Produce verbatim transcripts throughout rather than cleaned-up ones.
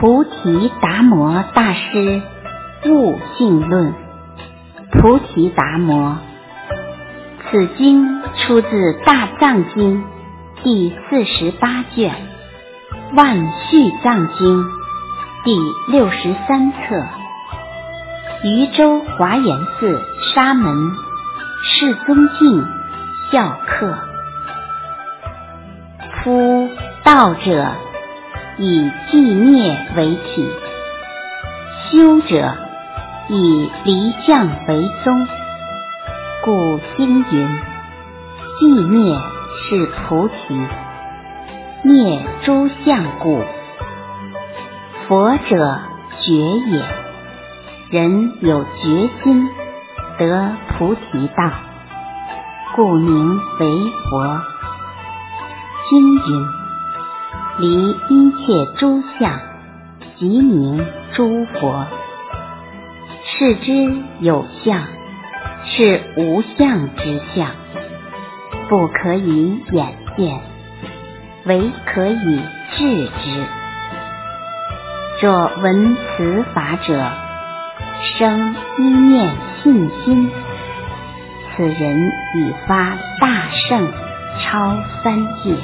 菩提达摩大师悟性论。菩提达摩，此经出自《大藏经》第四十八卷，《万续藏经》第六十三册，渝州华严寺沙门释宗敬校课。夫道者以寂灭为体，修者以离相为宗。故经云：寂灭是菩提，灭诸相故。佛者觉也，人有决心得菩提道，故名为佛。经云：离一切诸相，即名诸佛。是之有相，是无相之相，不可以眼见，唯可以致之。若闻此法者，生一念信心，此人已发大圣超三界。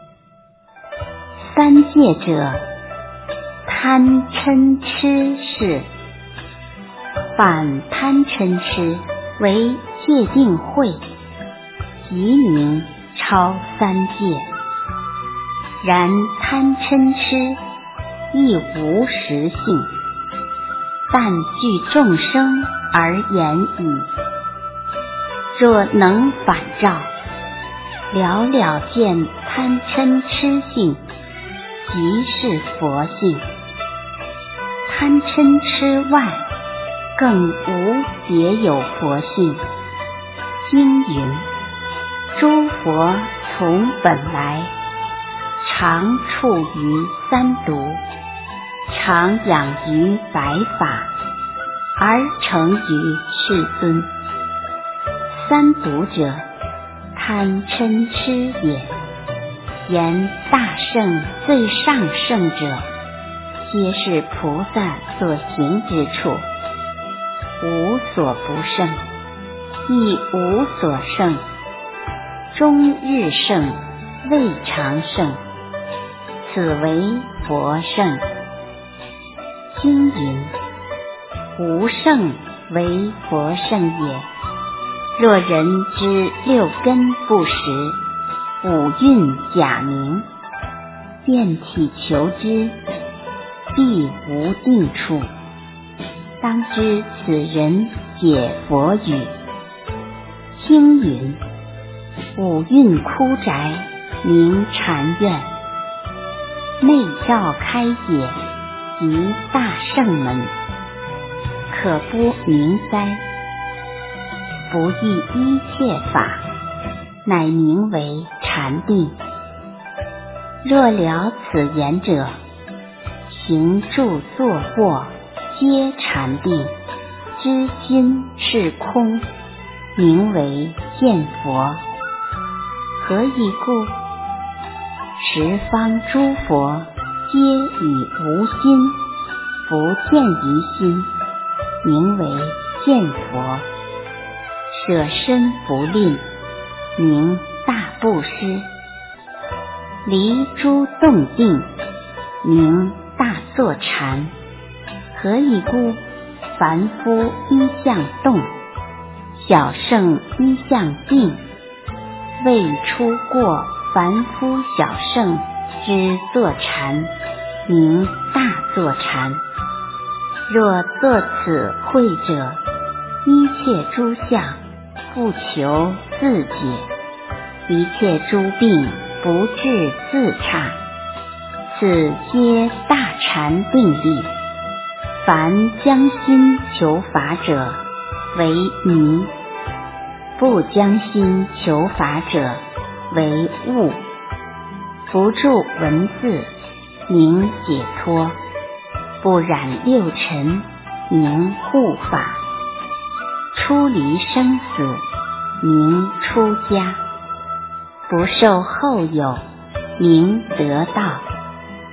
三界者，贪嗔痴是。反贪嗔痴为戒定慧，即名超三界。然贪嗔痴亦无实性，但据众生而言矣。若能反照，了了见贪嗔痴性，即是佛性。贪嗔痴外，更无别有佛性。经云：诸佛从本来，常处于三毒，常养于百法，而成于世尊。三毒者，贪嗔痴也。言大圣最上圣者，皆是菩萨所行之处，无所不胜，亦无所胜，终日胜，未尝胜，此为佛圣。经云：无胜为佛圣也。若人之六根不实，五蕴假名，遍体求之，必无定处。当知此人解佛语。听云：五蕴枯宅，名禅院，内照开解，即大圣门，可不明哉？不异一切法，乃名为禅定。若了此言者，行住坐卧皆禅定，知心是空，名为见佛。何以故？十方诸佛皆以无心不见于心，名为见佛。舍身不吝，名大布施。离诸动定，名大坐禅。何以故？凡夫一向动，小圣一向定，未出过凡夫小圣之坐禅，名大坐禅。若作此会者，一切诸相不求自解，一切诸病不治自差，此皆大禅定力。凡将心求法者，为迷；不将心求法者，为悟。不著文字，名解脱；不染六尘，名护法。出离生死，名出家；不受后有，名得道。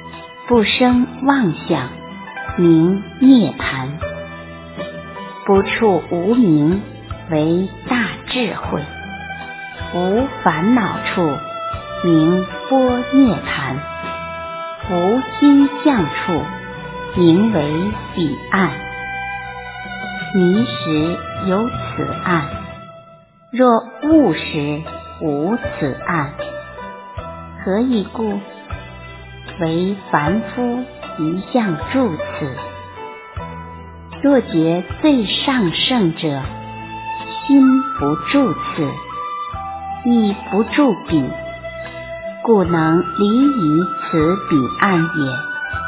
不生妄想，名涅槃；不触无明，为大智慧；无烦恼处，名般涅槃；无心相处，名为彼岸。迷时有此岸，若悟时无此岸。何以故？为凡夫一向住此。若觉最上圣者，心不住此，亦不住彼，故能离于此彼岸也。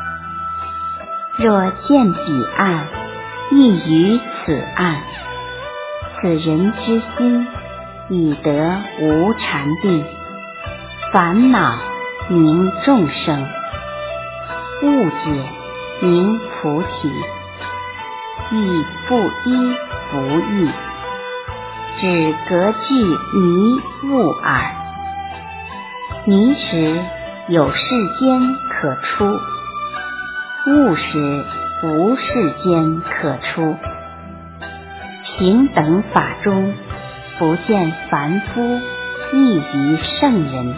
若见彼岸，亦于此岸，此人之心已得无禅定，烦恼名众生，误解名菩提，亦不依不异，只隔距迷悟耳。迷时有世间可出，悟时无世间可出。平等法中，不见凡夫异于圣人。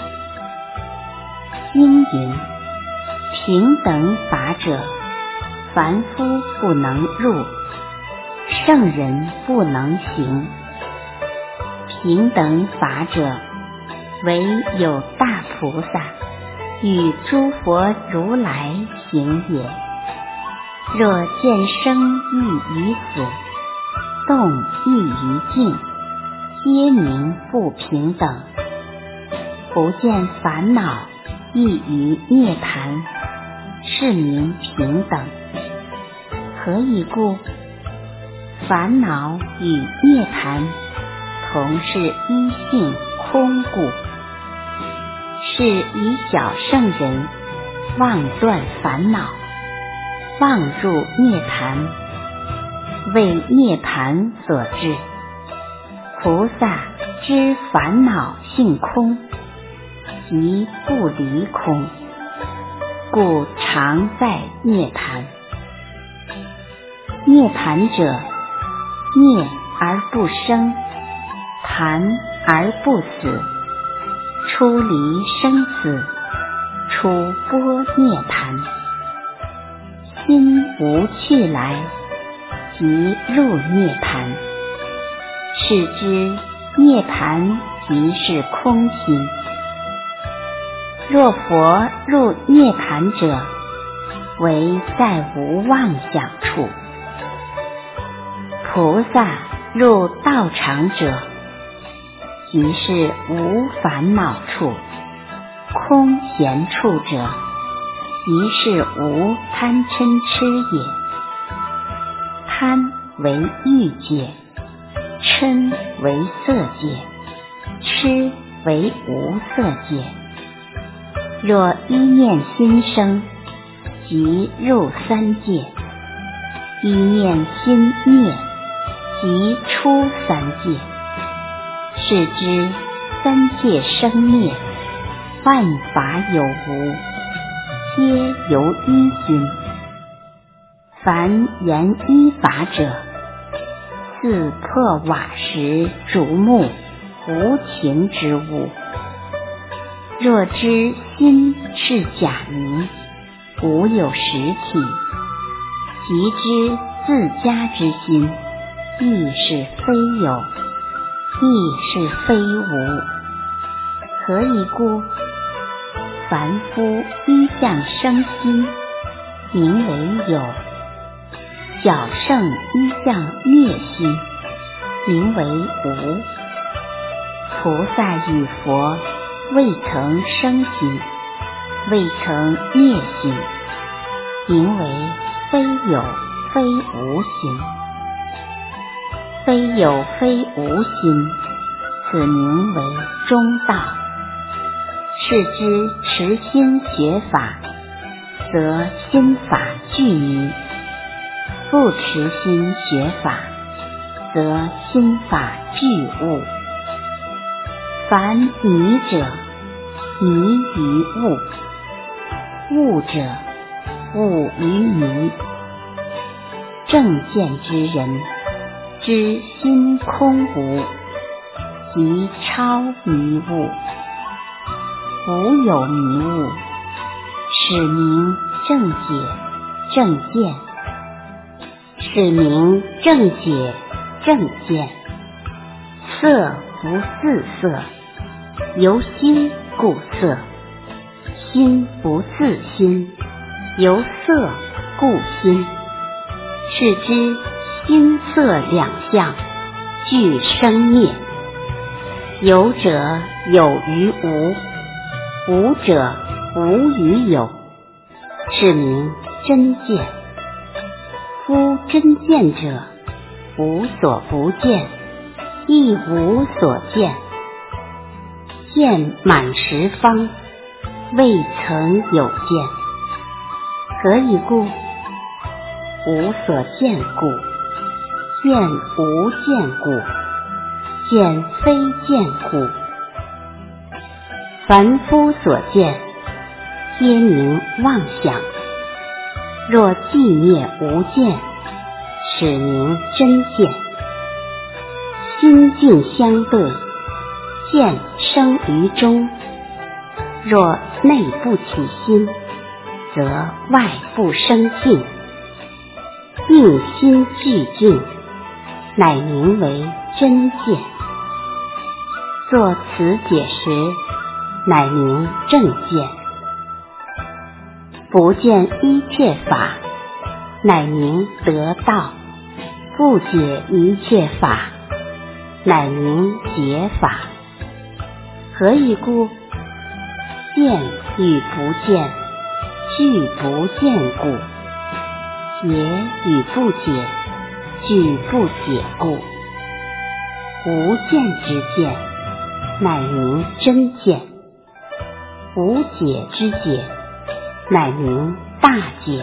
经云：平等法者，凡夫不能入，圣人不能行。平等法者，唯有大菩萨与诸佛如来行也。若见生亦于死，动亦于静，皆名不平等。不见烦恼亦于涅槃，是名平等。何以故？烦恼与涅槃同是一性空故。是以小圣人妄断烦恼，妄入涅槃，为涅槃所致。菩萨知烦恼性空，即不离空，故常在涅槃。涅槃者，涅而不生，槃而不死，出离生死，出般涅槃。心无去来，即入涅槃。是知涅槃即是空心。若佛入涅槃者，唯在无妄想处。菩萨入道场者，即是无烦恼处。空闲处者，即是无贪嗔痴也。贪为欲界，嗔为色界，痴为无色界。若一念心生，即入三界；一念心灭，即出三界。是知三界生灭，万法有无，皆由一心。凡言一法者，似破瓦石竹木，无情之物。若知心是假名，无有实体，即知自家之心，亦是非有，亦是非无。何以故？凡夫一向生心，名为有；小圣一向灭心，名为无。菩萨与佛未曾生心，未曾灭心，名为非有非无心。非有非无心，此名为中道。是知持心学法，则心法具迷；不持心学法，则心法具悟。凡迷者，迷于悟；悟者， 物于迷。正见之人，知心空无，即超迷物。无有迷物，使名正解正见。使名正解正见。色不自色，由心故色；心不自心，由色故心。是知心色两相俱生灭。有者有于无，无者无于有，是名真见。夫真见者，无所不见，亦无所见。见满十方，未曾有见。何以故？无所见故。见无见故。见非见故。凡夫所见，皆名妄想。若寂灭无见，使名真见。心境相对，见生于中。若内不起心，则外不生境。应心俱境，乃名为真见。作此解时，乃名正见。不见一切法，乃名得道；不解一切法，乃名解法。何以故？见与不见，俱不见故；解与不解，俱不解故。无见之见，乃名真见；无解之解，乃名大解。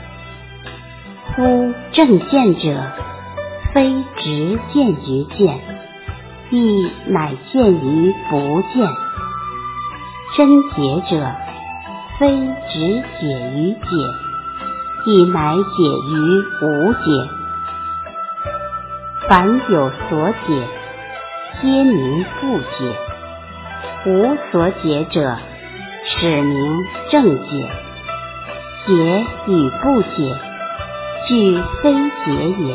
夫正见者，非直见于见，亦乃见于不见。真解者，非直解于解，亦乃解于无解。凡有所解，皆名不解；无所解者，使名正解。解与不解，俱非解也。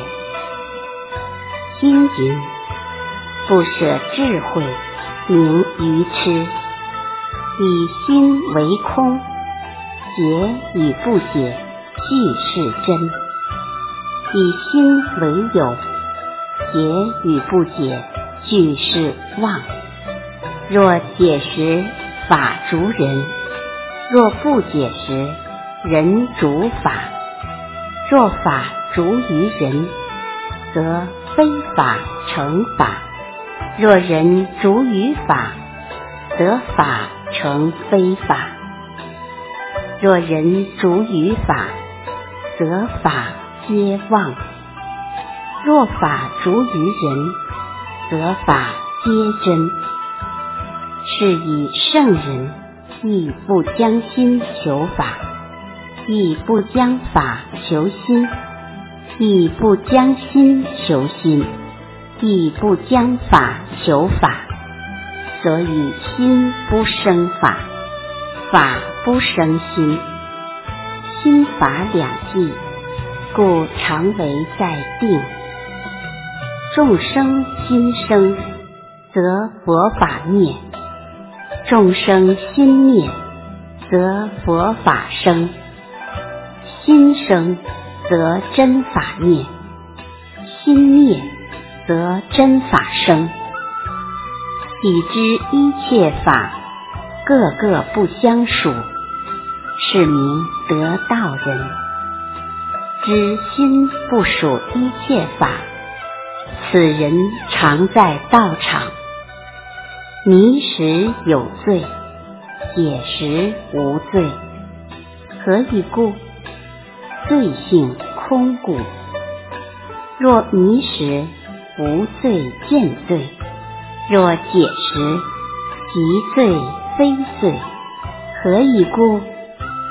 经云：不舍智慧，名愚痴。以心为空，解与不解，俱是真。以心为有，解与不解，俱是妄。若解时，法逐人；若不解时，人逐法。若法逐于人，则非法成法；若人逐于法，则法成非法。若人逐于法，则法皆妄；若法逐于人，则法皆真。是以圣人亦不将心求法，亦不将法求心，亦不将心求心，亦不将法求法。所以心不生法，法不生心。心法两寂，故常为在定。众生心生，则佛法灭；众生心灭，则佛法生。心生，则真法灭；心灭，则真法生。已知一切法，个个不相属，是名得道人。知心不属一切法，此人常在道场。迷时有罪，解时无罪。何以故？罪性空故。若迷时，无罪见罪；若解时，即罪非罪。何以故？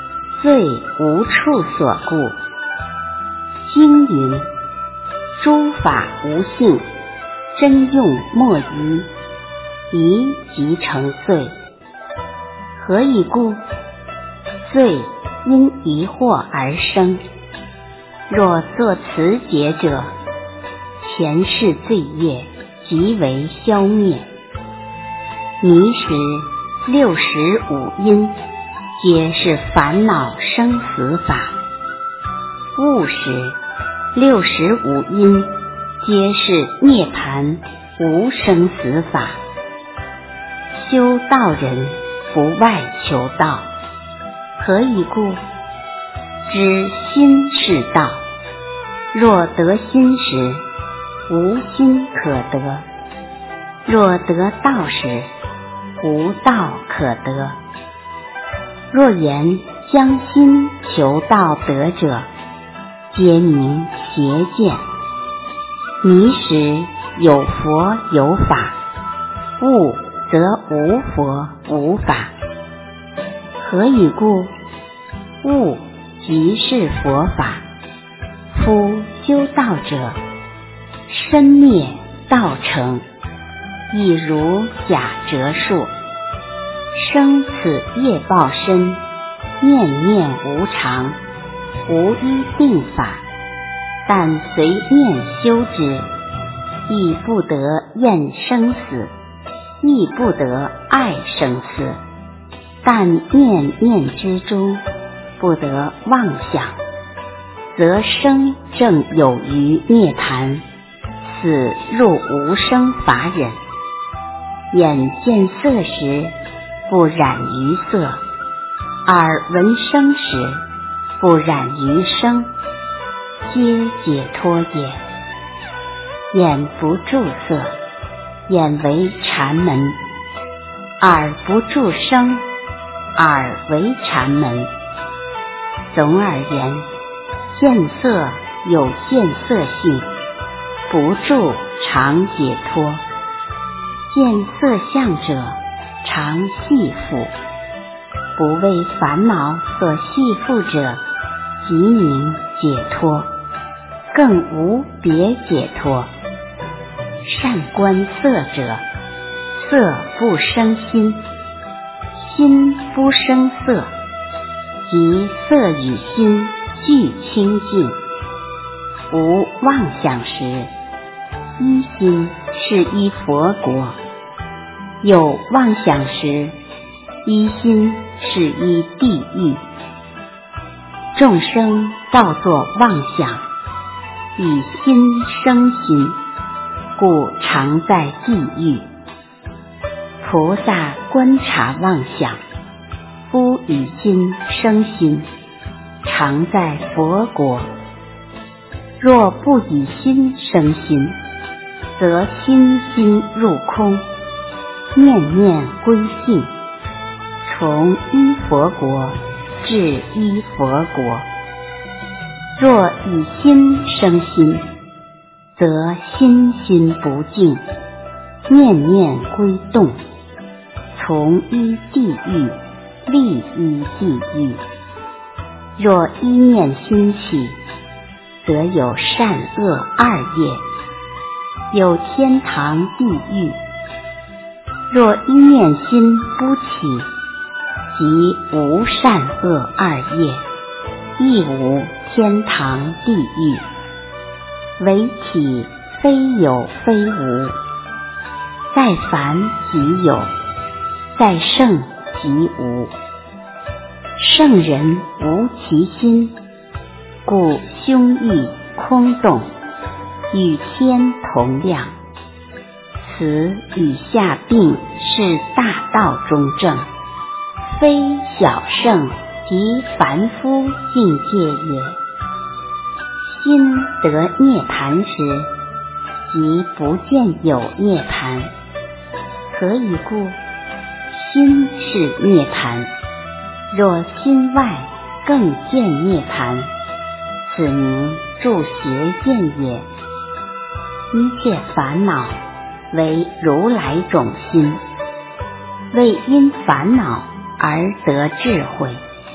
罪无处所故。经云：诸法无性，真用莫疑，疑即成罪。何以故？罪因疑惑而生。若作此解者，前世罪业即为消灭。迷时六十五因，皆是烦恼生死法；悟时六十五因，皆是涅槃无生死法。修道人不外求道，何以故？知心是道。若得心时，无心可得；若得道时，无道可得。若言将心求道得者，皆名邪见。迷时有佛有法，悟则无佛无法。何以故？悟即是佛法。夫修道者，身灭道成，亦如假折树。生此业报身，念念无常，无一定法。但随念修之，亦不得厌生死，亦不得爱生死。但念念之中，不得妄想，则生正有余涅槃，死入无生法忍。眼见色时，不染于色；耳闻声时，不染于声，皆解脱也。眼不住色，眼为禅门；耳不住声，耳为禅门。总而言，见色有见色性，不住常解脱；见色相者，常系缚。不为烦恼所系缚者，即名解脱，更无别解脱。善观色者，色不生心，心不生色，即色与心俱清净。无妄想时，一心是依佛国；有妄想时，一心是依地狱。众生造作妄想，以心生心，故常在地狱。菩萨观察妄想，不以心生心，常在佛国。若不以心生心，则心心入空，念念归净，从依佛国至依佛国。若以心生心，则心心不净，念念归动，从依地狱，立依地狱。若一念心起，则有善恶二业，有天堂地狱。若一念心不起，即无善恶二业，亦无天堂地狱。唯体非有非无，在凡即有，在圣即无。圣人无其心，故胸臆空洞，与天同量。此与下并是大道中正，非小圣及凡夫境界也。心得涅槃时，即不见有涅槃。何以故？心是涅槃。若心外更见涅槃，此名住邪见也。一切烦恼为如来种心，为因烦恼而得智慧，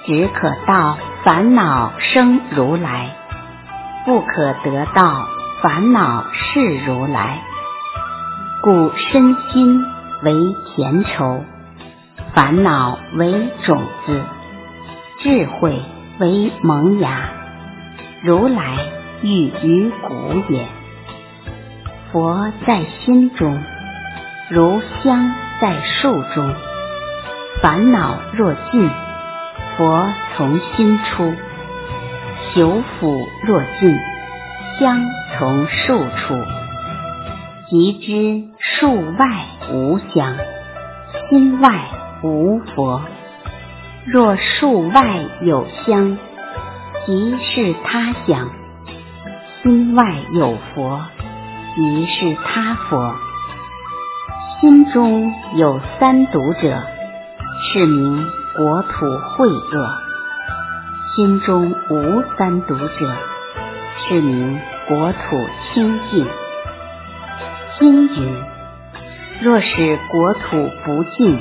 只可到烦恼生如来，不可得到烦恼是如来。故身心为田畴，烦恼为种子，智慧为萌芽，如来寓于谷也。佛在心中，如香在树中。烦恼若尽，佛从心出；朽腐若尽，香从树出。即知树外无香，心外无佛。若树外有香，即是他香；心外有佛，即是他佛。心中有三毒者，是名国土秽恶；心中无三毒者，是名国土清净。经云：若是国土不净，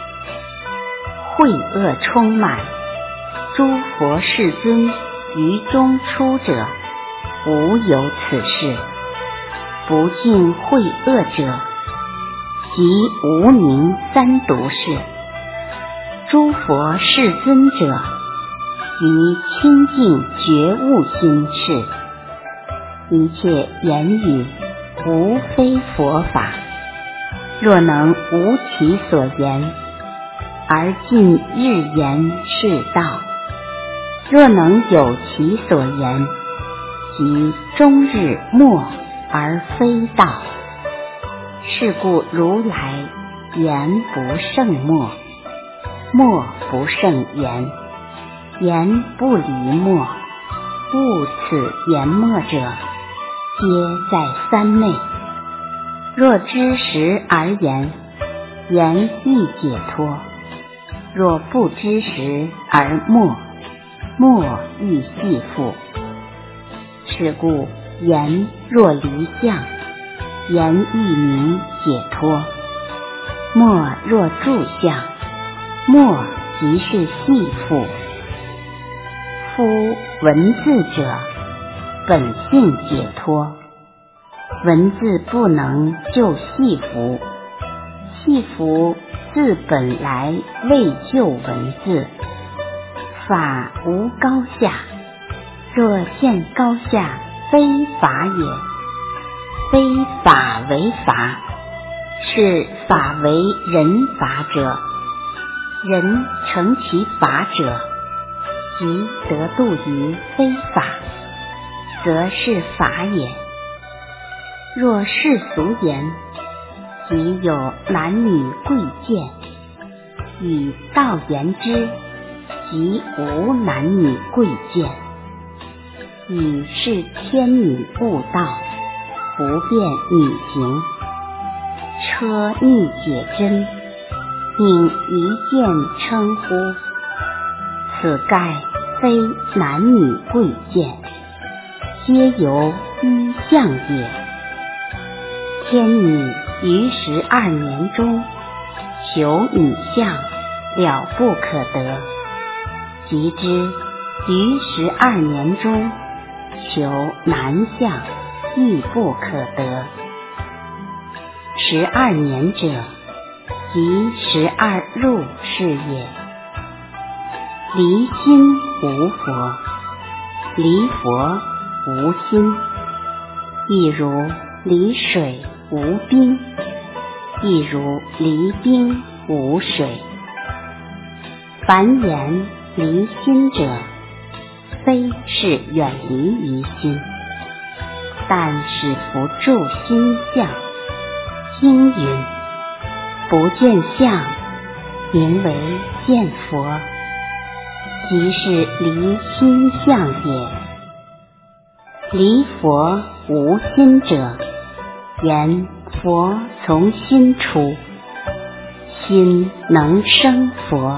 秽恶充满，诸佛世尊于中出者，无有此事。不净秽恶者，即无名三毒事。诸佛世尊者，即清净觉悟心事。一切言语无非佛法，若能无其所言，而尽日言是道；若能有其所言，即终日默而非道。是故如来言不胜默，默不胜言，言不离默。悟此言默者，皆在三昧。若知时而言，言亦解脱；若不知时而默，默亦系缚。是故言若离相，言亦名解脱；默若住相，默即是系缚。夫文字者，本性解脱，文字不能救系缚，系缚自本来未就文字。法无高下，若见高下，非法也。非法为法，是法为人法者。人成其法者，即得度于非法，则是法也。若世俗言，即有男女贵贱，以道言之，即无男女贵贱。以是天女悟道，不辨女行，车逆解真，并一见称呼。此盖非男女贵贱，皆由一相也。天女于十二年中，求女相了不可得，即知于十二年中，求男相亦不可得。十二年者，即十二入是也。离心无佛，离佛无心，亦如离水无冰，亦如离冰无水。凡言离心者，非是远离于心，但使不住心相。经云：不见相，名为见佛，即是离心相也。离佛无心者，言佛从心出，心能生佛。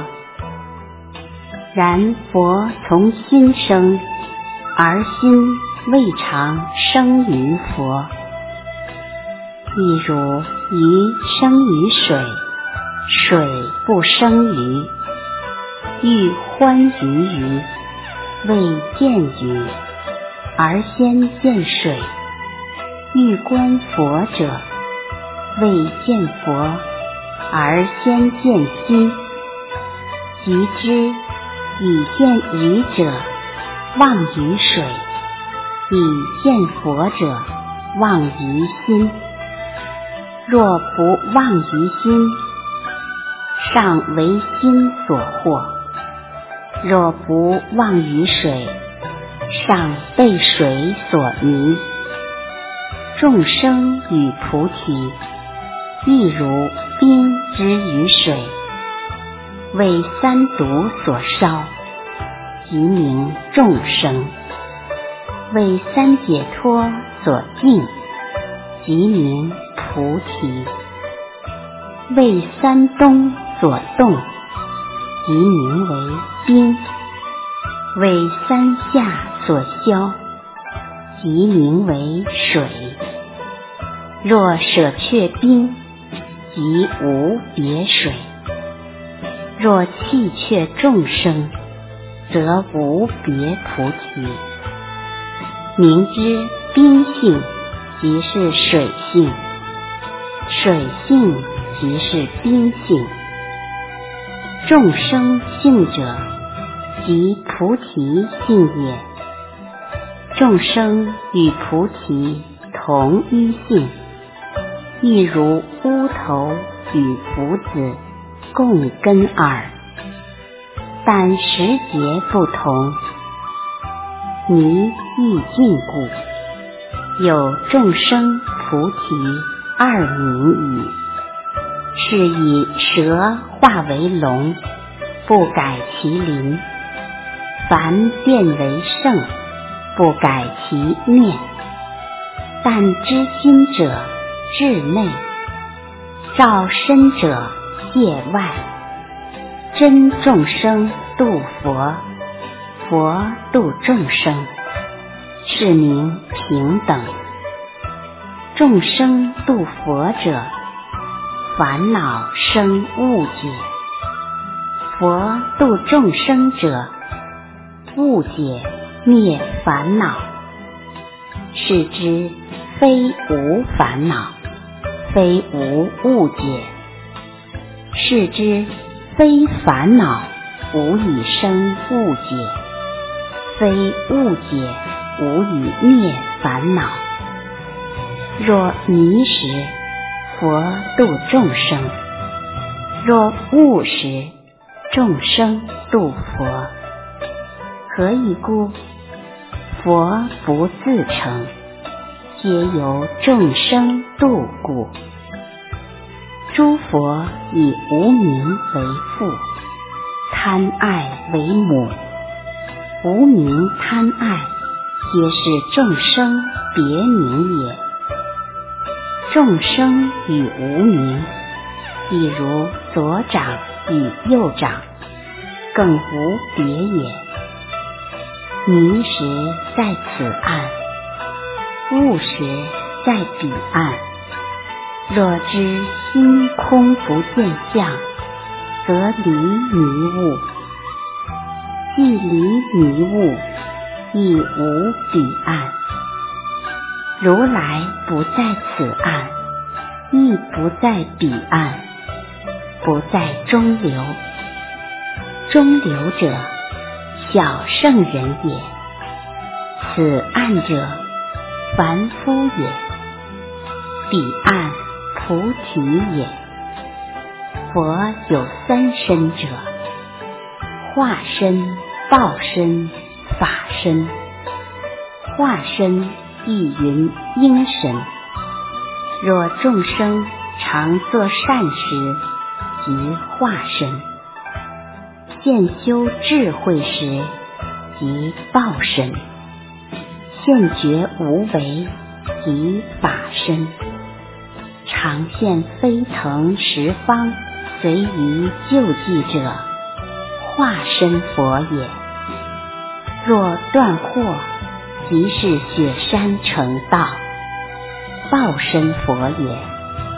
然佛从心生，而心未尝生于佛。亦如鱼生于水，水不生鱼； 欲欢鱼于，未见鱼，而先见水；欲观佛者，未见佛，而先见心。即知以见鱼者，忘于水；以见佛者，忘于心。若不忘于心，尚为心所惑；若不忘于水，尚被水所迷。众生与菩提，亦如冰之于水，为三毒所烧，即名众生；为三解脱所净，即名菩提；为三东所动，即名为冰；为三下所消，即名为水。若舍却冰，即无别水；若弃却众生，则无别菩提。明知冰性即是水性，水性即是冰性。众生性者，即菩提性也。众生与菩提同一性，亦如乌头与福子共根耳，但时节不同，泥亦尽故，有众生菩提二名矣。是以蛇化为龙，不改其鳞；凡变为圣，不改其面。但知心者至内，照身者界外。真众生度佛，佛度众生，是名平等。众生度佛者，烦恼生误解；佛度众生者，误解灭烦恼。是知非无烦恼，非无误解；是知非烦恼无以生误解，非误解无以灭烦恼。若迷时，佛度众生；若悟时，众生度佛。何以故？佛不自成，皆由众生度故。诸佛以无明为父，贪爱为母。无明贪爱，皆是众生别名也。众生与无明，亦如左掌与右掌，更无别也。迷时在此岸，悟时在彼岸。若知心空不见相，则离迷悟；既离迷悟，亦无彼岸。如来不在此岸，亦不在彼岸，不在中流。中流者，小圣人也；此岸者，凡夫也；彼岸，菩提也。佛有三身者：化身、报身、法身。化身亦云应身。若众生常作善时，即化身；现修智慧时，即报身；现觉无为，即法身。常现飞腾十方，随于救济者，化身佛也。若断惑，即是雪山成道，报身佛也。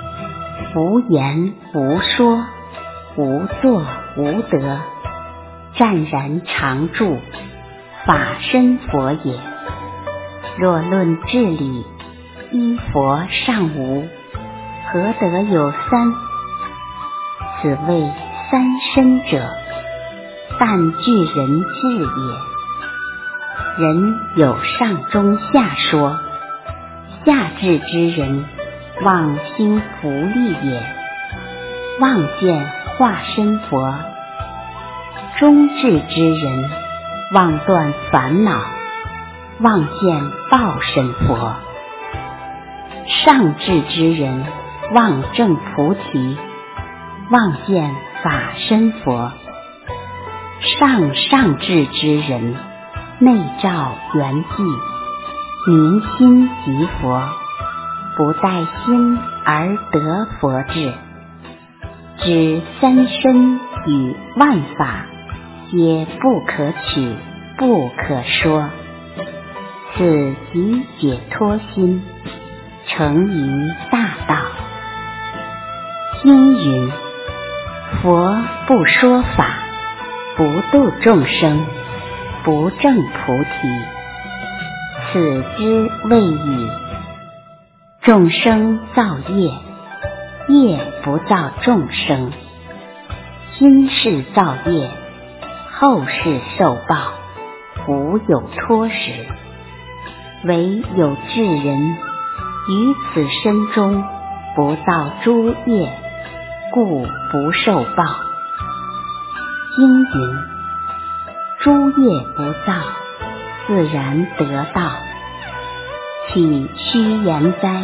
无言无说，无作无得， 湛然常住，法身佛也。若论智理，依佛尚无，何得有三？此谓三身者，但具人智也。人有上中下说，下智之人望兴福利也，望见化身佛；中智之人望断烦恼，望见报身佛；上智之人望证菩提，望见法身佛；上上智之人内照圆寂，明心即佛，不待心而得佛智。指三身与万法皆不可取，不可说，此即解脱心，成于大道。经云：佛不说法，不度众生，不证菩提，此之谓语。众生造业，业不造众生。今世造业，后世受报，无有脱时。唯有智人于此身中不造诸业，故不受报。经云：诸业不造，自然得道，岂虚言哉？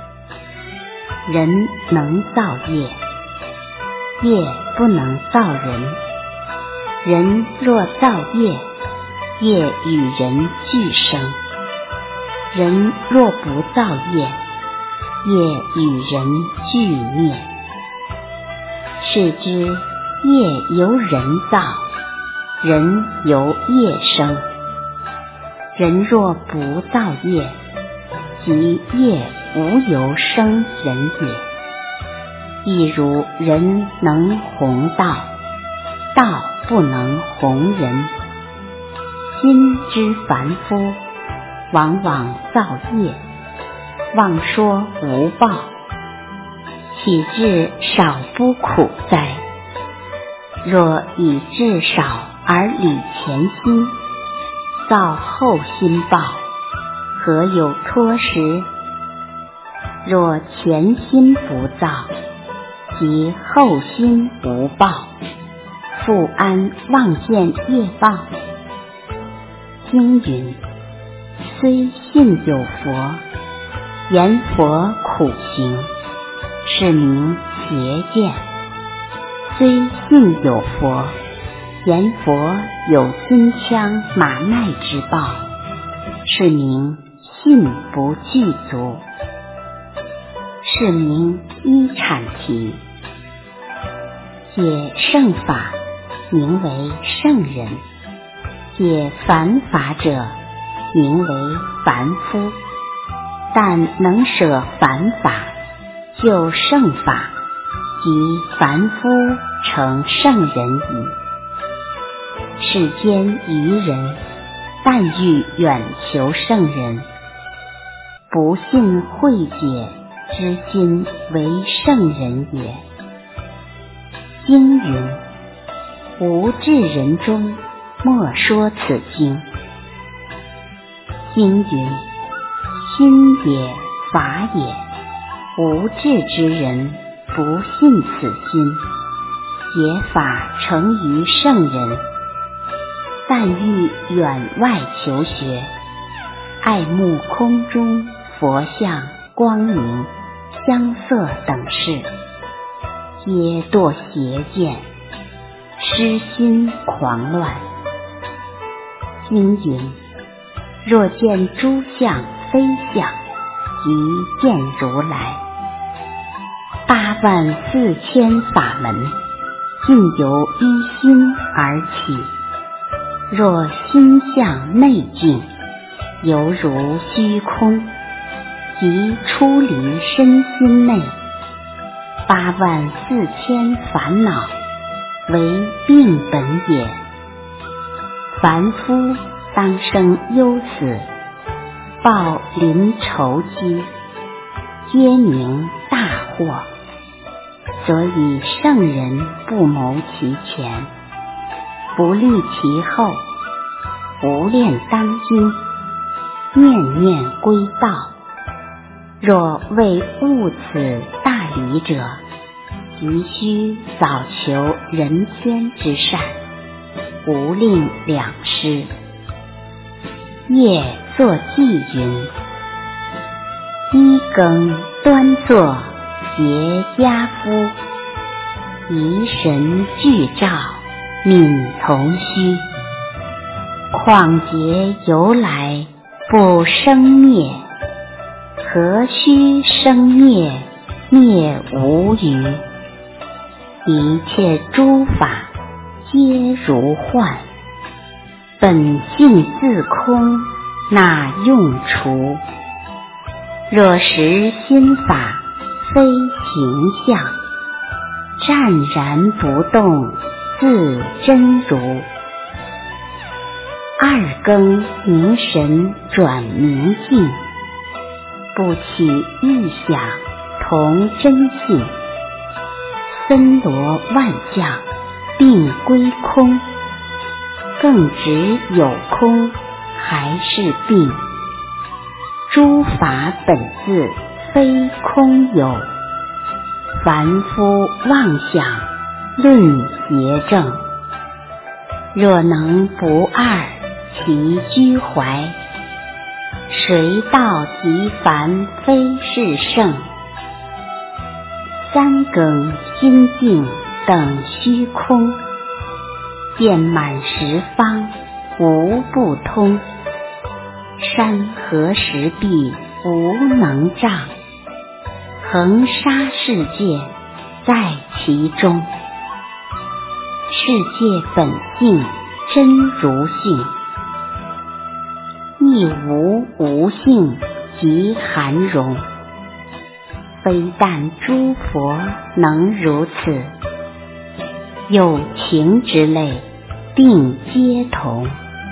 人能造业，业不能造人。人若造业，业与人俱生；人若不造业，业与人俱灭。是知业由人造，人由业生。人若不造业，即业无由生人也。亦如人能弘道，道不能弘人。今之凡夫，往往造业，妄说无报，岂至少不苦哉？若以至少而理前心，造后心报，何有脱时？若前心不造，即后心无报，复安望见业报？经云：虽信有佛，言佛苦行，是名邪见；虽信有佛，言佛有金枪马奈之报，是名信不具足，是名依产提。解圣法，名为圣人；解凡法者，名为凡夫。但能舍凡法，就圣法，即凡夫成圣人矣。世间愚人，但欲远求圣人，不信慧解之心为圣人也。经云：无智人中，莫说此经。经云：心也，法也，无智之人不信此心，解法成于圣人。但欲远外求学，爱慕空中佛像、光明、香色等事，皆堕邪见，失心狂乱。经云：若见诸相非相，即见如来。八万四千法门，尽由一心而起。若心向内境，犹如虚空，即出离身心内。八万四千烦恼，为病本也， 凡夫当生忧死，报临仇饥，皆名大祸。所以圣人不谋其前，不虑其后，不恋当今，念念归道。若为悟此大理者，急需早求人天之善，无令两失。夜作记云：一更端坐结家夫，疑神俱照敏从虚。况节由来不生灭，何须生灭灭无余。一切诸法皆如幻，本性自空，哪用除？若识心法非形象，湛然不动自真如。二更凝神转明镜，不起异想同真性。森罗万象并归空，更执有空还是病。诸法本自非空有，凡夫妄想论邪正。若能不二其居怀，谁道即凡非是圣？三更心境等虚空，遍满十方无不通。山河石壁无能障，恒沙世界在其中。世界本性真如性，亦无无性即含容。非但诸佛能如此，有情之类定皆同。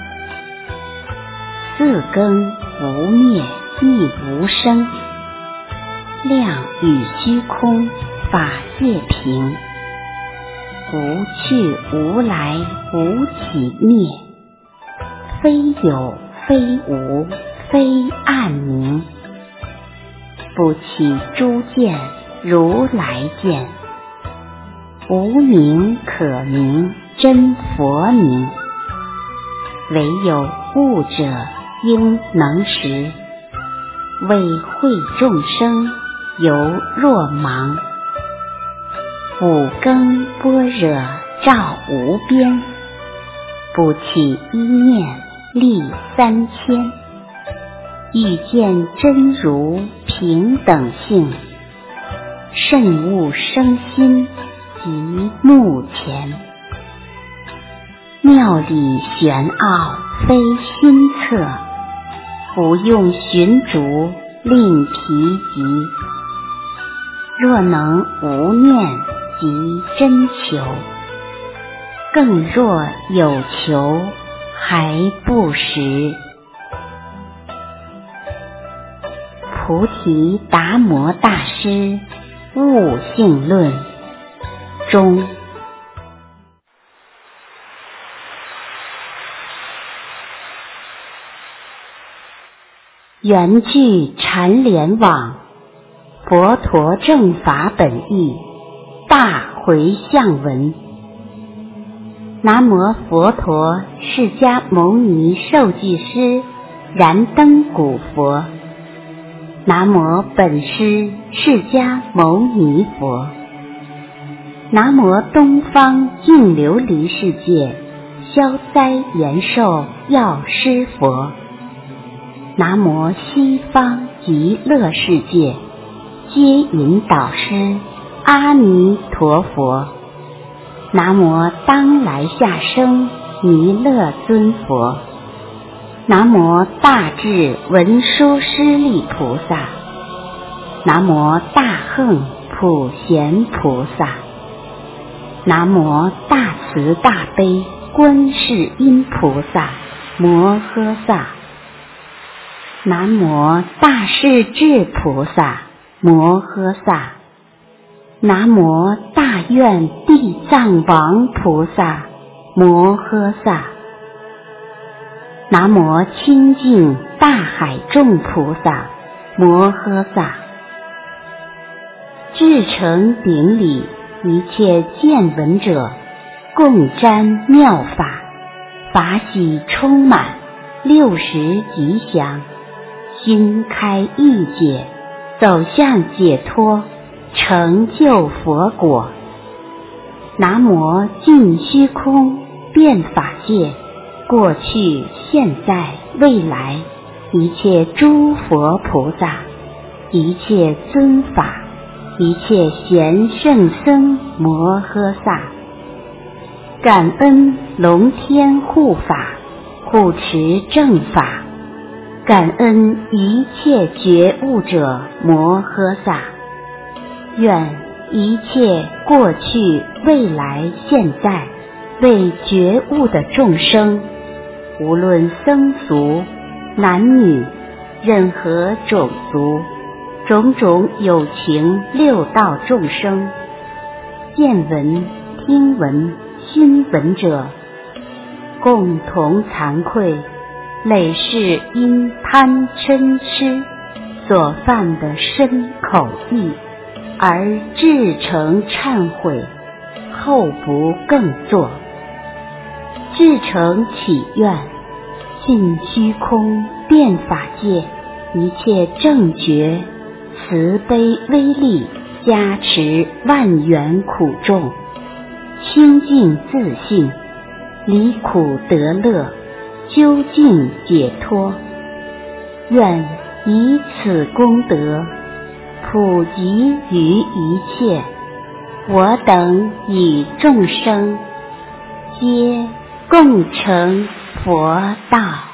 四更无灭亦无生，量与虚空法界平。无去无来无起灭，非有非无非暗明。不起诸见如来见，无名可名真佛名。唯有悟者应能识，为会众生犹若盲。五更般若照无边，不起一念立三千。欲见真如平等性，慎勿生心即目前。妙理玄奥非心测，不用寻逐令疲极。若能无念即真求，更若有求还不实。菩提达摩大师悟性论中。圆具禅联网，佛陀正法本义大回向文。南无佛陀释迦牟尼受记师燃灯古佛。南无本师释迦牟尼佛。南无东方净琉璃世界消灾延寿药师佛。南无西方极乐世界接引导师阿弥陀佛。南无当来下生弥勒尊佛。南无大智文殊师利菩萨。南无大横普贤菩萨。南无大慈大悲观世音菩萨摩诃萨。南无大势至菩萨摩诃萨。南无大愿地藏王菩萨摩诃萨。南无清净大海众菩萨摩诃萨。至诚顶礼一切见闻者，共沾妙法，法喜充满，六时吉祥，心开意解，走向解脱，成就佛果。南无尽虚空遍法界，过去现在未来，一切诸佛菩萨，一切尊法，一切贤圣僧摩诃萨。感恩龙天护法，护持正法，感恩一切觉悟者摩诃萨。愿一切过去未来现在未觉悟的众生，无论僧俗男女，任何种族，种种有情六道众生，见闻听闻心闻者，共同惭愧累世因贪嗔痴所犯的身口意，而至诚忏悔，后不更作。至诚祈愿，尽虚空遍法界一切正觉慈悲威力加持万缘苦众，清净自信，离苦得乐，究竟解脱。愿以此功德普及于一切，我等以众生皆共成佛道。